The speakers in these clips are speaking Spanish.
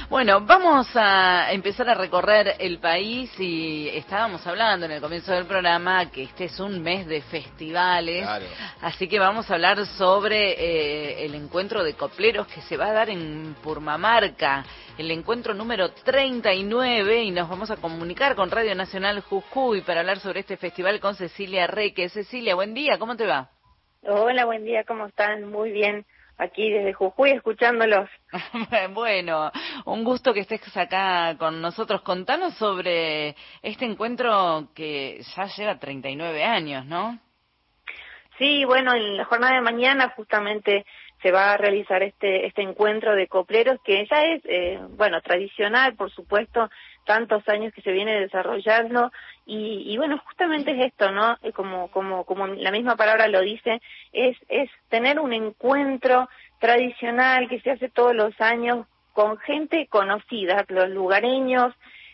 Bueno, vamos a empezar a recorrer el país y estábamos hablando en el comienzo del programa que este es un mes de festivales, Claro. Así que vamos a hablar sobre el encuentro de copleros que se va a dar en Purmamarca, el encuentro número 39, y nos vamos a comunicar con Radio Nacional Jujuy para hablar sobre este festival con Cecilia Reque. Cecilia, buen día, ¿cómo te va? Hola, buen día, ¿cómo están? Muy bien, aquí desde Jujuy escuchándolos. Bueno, un gusto que estés acá con nosotros. Contanos sobre este encuentro que ya lleva 39 años, ¿no? Sí, bueno, en la jornada de mañana justamente se va a realizar este encuentro de copleros que ya es, bueno, tradicional, por supuesto, tantos años que se viene desarrollando y bueno, justamente es esto, ¿no? Como la misma palabra lo dice, es tener un encuentro tradicional que se hace todos los años con gente conocida, los lugareños,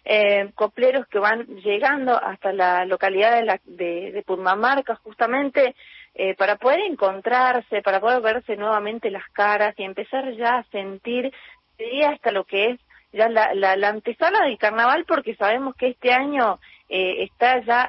copleros que van llegando hasta la localidad de Purmamarca justamente para poder encontrarse, para poder verse nuevamente las caras y empezar ya a sentir, diría hasta lo que es ya la antesala del carnaval, porque sabemos que este año está ya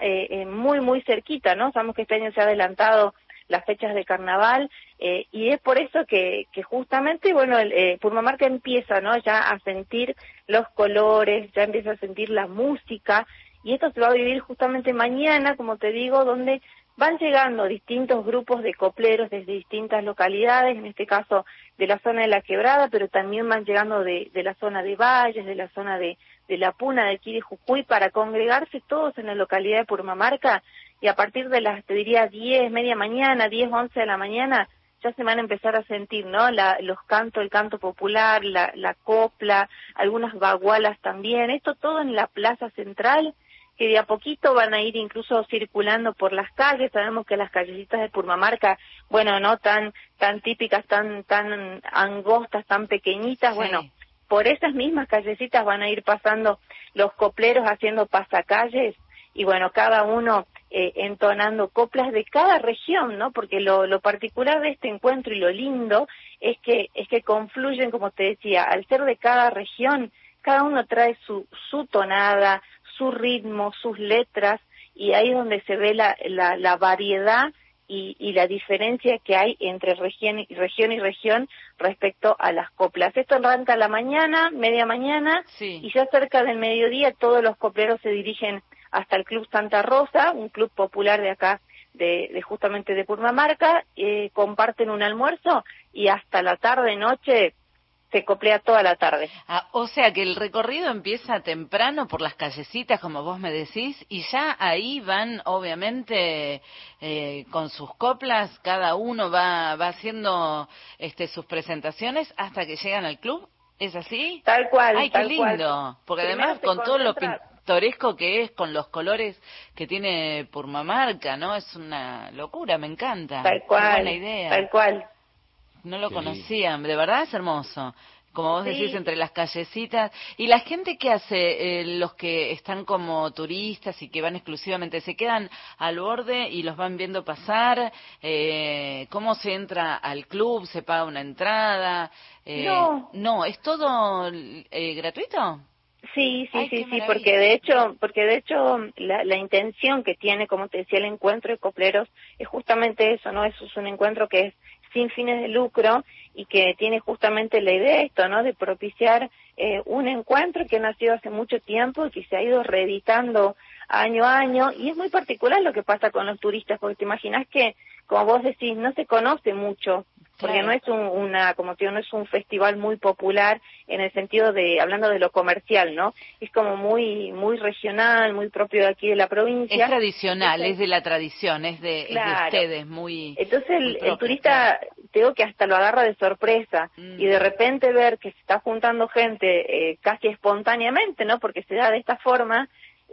muy cerquita, ¿no? Sabemos que este año se ha adelantado las fechas de carnaval y es por eso que justamente, bueno, Purmamarca empieza, ¿no? Ya a sentir los colores, ya empieza a sentir la música y esto se va a vivir justamente mañana, como te digo, donde van llegando distintos grupos de copleros desde distintas localidades, en este caso de la zona de La Quebrada, pero también van llegando de la zona de Valles, de la zona de La Puna, de aquí de Jujuy, para congregarse todos en la localidad de Purmamarca, y a partir de las, te diría, 10, media mañana, 10, 11 de la mañana, ya se van a empezar a sentir, ¿no? Los cantos, el canto popular, la copla, algunas bagualas también, esto todo en la plaza central, que de a poquito van a ir incluso circulando por las calles. Sabemos que las callecitas de Purmamarca, bueno, no tan típicas, tan angostas, tan pequeñitas, Sí. Bueno, por esas mismas callecitas van a ir pasando los copleros haciendo pasacalles y bueno, cada uno entonando coplas de cada región, ¿no? Porque lo particular de este encuentro y lo lindo es que confluyen, como te decía, al ser de cada región, cada uno trae su tonada, su ritmo, sus letras, y ahí es donde se ve la variedad y la diferencia que hay entre región y región respecto a las coplas. Esto arranca a la mañana, media mañana, Sí. y ya cerca del mediodía todos los copleros se dirigen hasta el Club Santa Rosa, un club popular de acá, de justamente de Purmamarca, comparten un almuerzo y hasta la tarde-noche se coplea toda la tarde. O sea que el recorrido empieza temprano por las callecitas, como vos me decís, y ya ahí van, obviamente, con sus coplas, cada uno va haciendo sus presentaciones hasta que llegan al club. ¿Es así? Tal cual, ¡Ay, qué tal lindo! cual. Porque Primero además se con todo lo concentra. pintoresco que es, con los colores que tiene Purmamarca, ¿no? Es una locura, me encanta. Tal Qué buena cual, idea. tal cual. No lo Qué lindo. conocía, de verdad es hermoso. Como vos decís, Sí, entre las callecitas. ¿Y la gente qué hace? Los que están como turistas y que van exclusivamente, ¿se quedan al borde y los van viendo pasar? ¿Cómo se entra al club? ¿Se paga una entrada? no, No, ¿es todo gratuito? sí, Ay, qué porque maravilla. de hecho la intención que tiene, como te decía, el encuentro de copleros es justamente eso, ¿no? Eso es un encuentro que es sin fines de lucro y que tiene justamente la idea de esto, ¿no? De propiciar un encuentro que ha nacido hace mucho tiempo y que se ha ido reeditando año a año, y es muy particular lo que pasa con los turistas, porque te imaginas que, como vos decís, no se conoce mucho, porque Claro. no es como te digo, no es un festival muy popular en el sentido de, hablando de lo comercial, ¿no? Es como muy regional, muy propio de aquí de la provincia. Es tradicional, Entonces, es de la tradición, es de claro. ustedes, muy, Entonces muy el propio, claro. turista, te digo que hasta lo agarra de sorpresa, y de repente ver que se está juntando gente casi espontáneamente, ¿no? Porque se da de esta forma,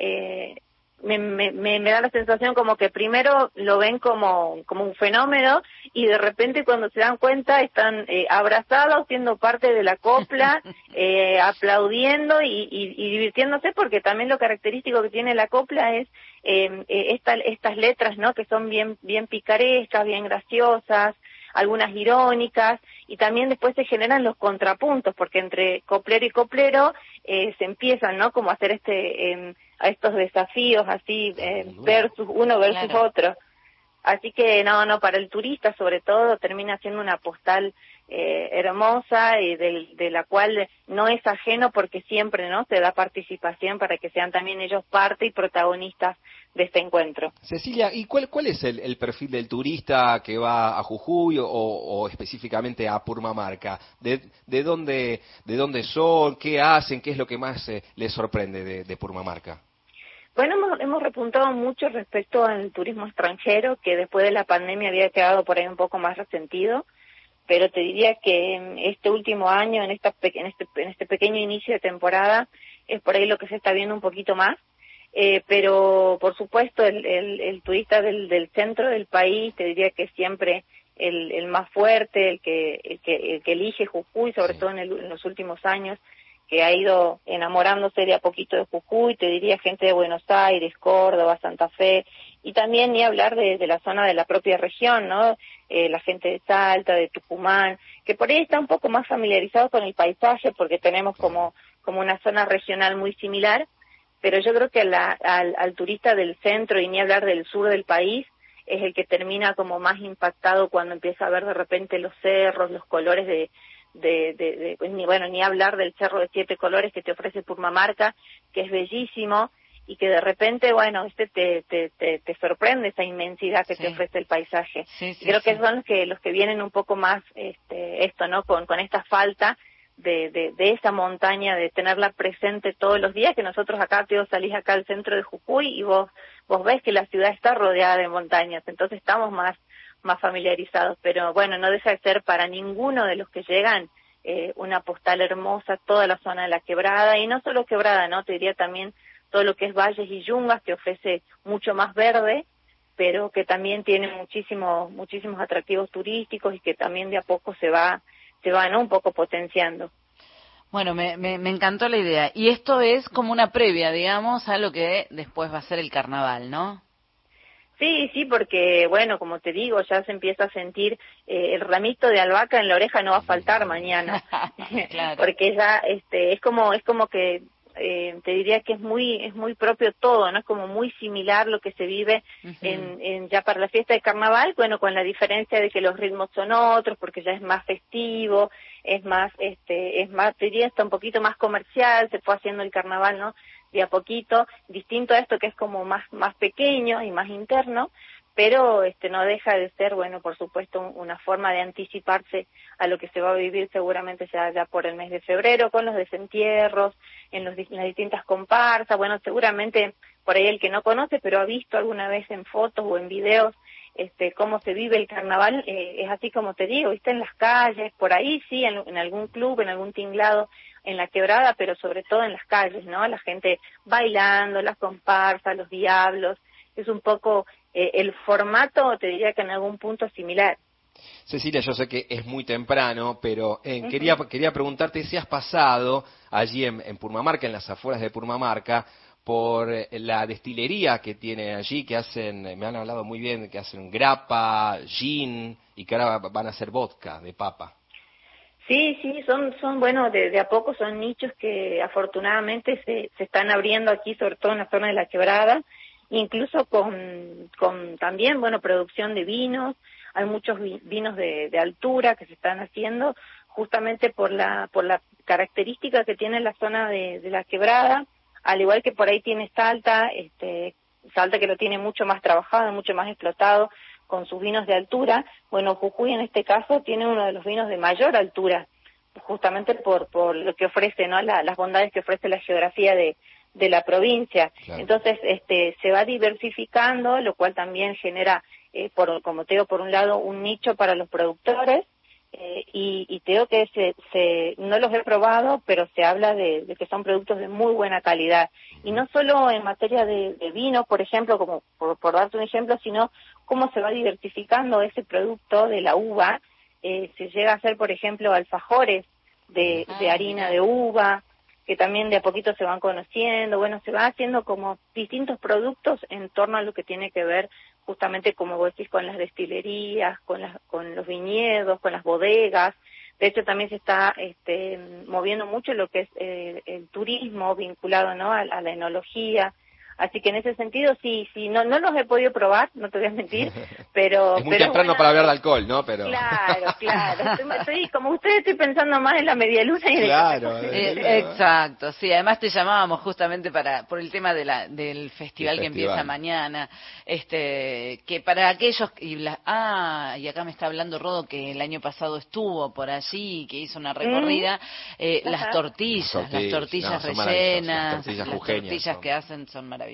me da la sensación como que primero lo ven como un fenómeno, y de repente cuando se dan cuenta están abrazados, siendo parte de la copla, aplaudiendo y divirtiéndose, porque también lo característico que tiene la copla es estas letras, ¿no? Que son bien picarescas, bien graciosas. algunas irónicas, y también después se generan los contrapuntos, porque entre coplero y coplero se empiezan, ¿no? Como a hacer a estos desafíos así, versus uno versus Claro. otro. Así que no, para el turista sobre todo termina siendo una postal hermosa y de la cual no es ajeno porque siempre no se da participación para que sean también ellos parte y protagonistas de este encuentro. Cecilia, ¿y cuál es el perfil del turista que va a Jujuy o específicamente a Purmamarca? ¿De dónde son? ¿Qué hacen? ¿Qué es lo que más les sorprende de Purmamarca? Bueno, hemos repuntado mucho respecto al turismo extranjero, que después de la pandemia había quedado por ahí un poco más resentido, pero te diría que este último año, en este pequeño inicio de temporada, es por ahí lo que se está viendo un poquito más, pero por supuesto el turista del centro del país, te diría que es siempre el más fuerte, el que elige Jujuy, sobre todo en los últimos años, que ha ido enamorándose de a poquito de Jujuy, te diría gente de Buenos Aires, Córdoba, Santa Fe, y también ni hablar de la zona de la propia región, ¿no? La gente de Salta, de Tucumán, que por ahí está un poco más familiarizado con el paisaje porque tenemos como una zona regional muy similar, pero yo creo que al turista del centro y ni hablar del sur del país es el que termina como más impactado cuando empieza a ver de repente los cerros, los colores pues ni hablar del Cerro de Siete Colores que te ofrece Purmamarca, que es bellísimo, y que de repente, te sorprende esa inmensidad que te ofrece el paisaje. Creo que son los que vienen un poco más, esto, ¿no? Con esta falta de esa montaña, de tenerla presente todos los días, que nosotros acá, salís acá al centro de Jujuy y vos ves que la ciudad está rodeada de montañas, entonces estamos más familiarizados, pero bueno, no deja de ser para ninguno de los que llegan una postal hermosa, toda la zona de la Quebrada, y no solo Quebrada, ¿no? Te diría también todo lo que es valles y yungas, que ofrece mucho más verde, pero que también tiene muchísimos atractivos turísticos y que también de a poco se va, ¿no? Un poco potenciando. Bueno, me encantó la idea. Y esto es como una previa, digamos, a lo que después va a ser el carnaval, ¿no? Sí, porque, bueno, como te digo, ya se empieza a sentir el ramito de albahaca en la oreja, no va a faltar mañana. Claro. Porque ya es como que te diría que es muy propio todo, ¿no? Es como muy similar lo que se vive ya para la fiesta de carnaval, bueno, con la diferencia de que los ritmos son otros, porque ya es más festivo, es más, te diría hasta un poquito más comercial, se fue haciendo el carnaval, ¿no? De a poquito, distinto a esto que es como más pequeño y más interno, pero no deja de ser, bueno, por supuesto, una forma de anticiparse a lo que se va a vivir seguramente ya por el mes de febrero, con los desentierros, en las distintas comparsas, bueno, seguramente por ahí el que no conoce, pero ha visto alguna vez en fotos o en videos cómo se vive el carnaval, es así como te digo, viste, en las calles, por ahí sí, en algún club, en algún tinglado, en la Quebrada, pero sobre todo en las calles, ¿no? La gente bailando, las comparsas, los diablos, es un poco el formato, te diría que en algún punto similar. Cecilia, yo sé que es muy temprano, pero quería preguntarte si has pasado allí en Purmamarca, en las afueras de Purmamarca, por la destilería que tiene allí, que me han hablado muy bien, que hacen grappa, gin, y que ahora van a hacer vodka de papa. Sí, son bueno, de a poco son nichos que afortunadamente se están abriendo aquí, sobre todo en la zona de la Quebrada, incluso con también, bueno, producción de vinos, hay muchos vinos de altura que se están haciendo justamente por la característica que tiene la zona de la Quebrada, al igual que por ahí tiene Salta, Salta que lo tiene mucho más trabajado, mucho más explotado, con sus vinos de altura. Bueno, Jujuy en este caso tiene uno de los vinos de mayor altura, justamente por lo que ofrece, ¿no? Las bondades que ofrece la geografía de la provincia. Claro. Entonces, se va diversificando, lo cual también genera, como te digo, por un lado, un nicho para los productores, y te digo que no los he probado, pero se habla de que son productos de muy buena calidad. Y no solo en materia de vino, por ejemplo, como por darte un ejemplo, sino cómo se va diversificando ese producto de la uva. Se llega a hacer, por ejemplo, alfajores de harina de uva, que también de a poquito se van conociendo. Bueno, se va haciendo como distintos productos en torno a lo que tiene que ver justamente como vos decís, con las destilerías, con los viñedos, con las bodegas. De hecho, también se está moviendo mucho lo que es el turismo vinculado, ¿no?, a la enología. Así que en ese sentido, sí, no los he podido probar, no te voy a mentir, pero... Es muy temprano para hablar de alcohol, ¿no? Pero... Claro. Como usted, estoy pensando más en la medialuna y en claro, exacto, sí. Además te llamábamos justamente por el tema del festival que empieza mañana. Que para aquellos... y acá me está hablando Rodo, que el año pasado estuvo por allí, que hizo una recorrida. Las tortillas rellenas, las tortillas que hacen son maravillosas.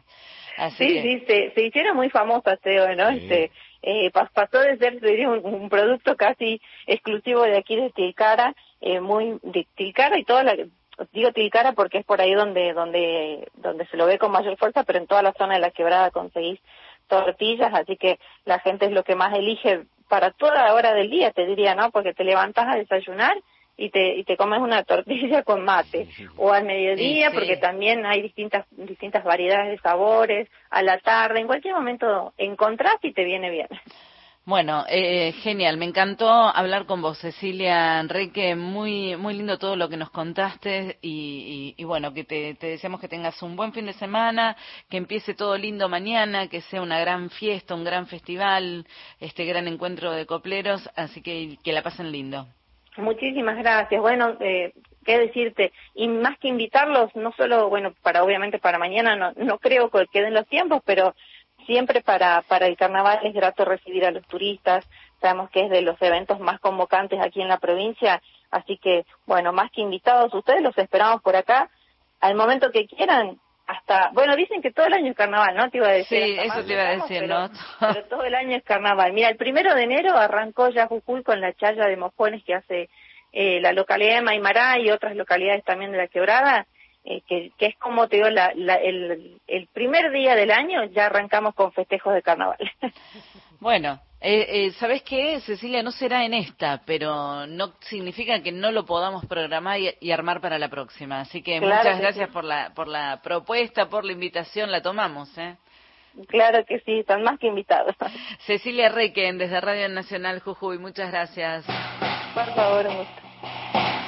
Así se hicieron muy famosas, Teo, ¿no? Sí. Pasó de ser, diría, un producto casi exclusivo de aquí de Tilcara, de Tilcara y digo Tilcara porque es por ahí donde se lo ve con mayor fuerza, pero en toda la zona de la Quebrada conseguís tortillas, así que la gente es lo que más elige para toda hora del día, te diría, ¿no? Porque te levantas a desayunar y te comes una tortilla con mate, o al mediodía, porque también hay distintas variedades de sabores, a la tarde, en cualquier momento encontrás y te viene bien. Bueno, genial, me encantó hablar con vos, Cecilia Enrique, muy muy lindo todo lo que nos contaste y bueno, que te deseamos que tengas un buen fin de semana, que empiece todo lindo mañana, que sea una gran fiesta, un gran festival, este gran encuentro de copleros, así que la pasen lindo. Muchísimas gracias. Bueno, qué decirte, y más que invitarlos, no solo, bueno, obviamente para mañana, no creo que queden los tiempos, pero siempre para el carnaval es grato recibir a los turistas, sabemos que es de los eventos más convocantes aquí en la provincia, así que, bueno, más que invitados, ustedes los esperamos por acá, al momento que quieran, dicen que todo el año es carnaval, ¿no? Te iba a decir. Sí, eso te iba a decir, ¿no? Pero todo el año es carnaval. Mira, el 1 de enero arrancó ya Jujuy con la chaya de mojones que hace la localidad de Maimará y otras localidades también de la Quebrada, que es como te digo, el primer día del año ya arrancamos con festejos de carnaval. Bueno, ¿sabés qué, Cecilia? No será en esta, pero no significa que no lo podamos programar y armar para la próxima. Así que claro muchas que gracias sí. por la propuesta, por la invitación, la tomamos, ¿eh? Claro que sí, están más que invitados. Cecilia Requen, desde Radio Nacional Jujuy, muchas gracias. Por favor, un gusto.